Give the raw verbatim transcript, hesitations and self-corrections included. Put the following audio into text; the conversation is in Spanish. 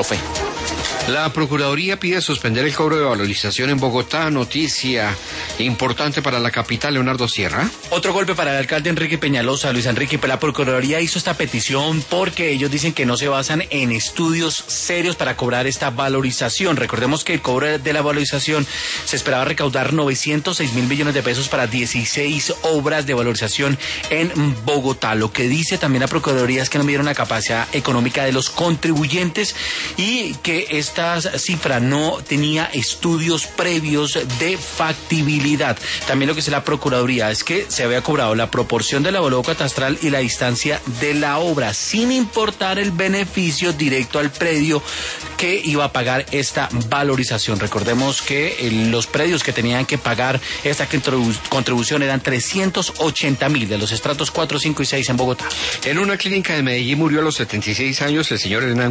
lo fue. La Procuraduría pide suspender el cobro de valorización en Bogotá, noticia importante para la capital. Leonardo Sierra. Otro golpe para el alcalde Enrique Peñalosa, Luis Enrique. La Procuraduría hizo esta petición porque ellos dicen que no se basan en estudios serios para cobrar esta valorización. Recordemos que el cobro de la valorización se esperaba recaudar novecientos seis mil millones de pesos para dieciséis obras de valorización en Bogotá. Lo que dice también la Procuraduría es que no midieron la capacidad económica de los contribuyentes y que esta cifra no tenía estudios previos de factibilidad. También lo que dice la Procuraduría es que se había cobrado la proporción del avalúo catastral y la distancia de la obra, sin importar el beneficio directo al predio que iba a pagar esta valorización. Recordemos que eh, los predios que tenían que pagar esta contribución eran trescientos ochenta mil de los estratos cuatro, cinco y seis en Bogotá. En una clínica de Medellín murió a los setenta y seis años el señor Hernán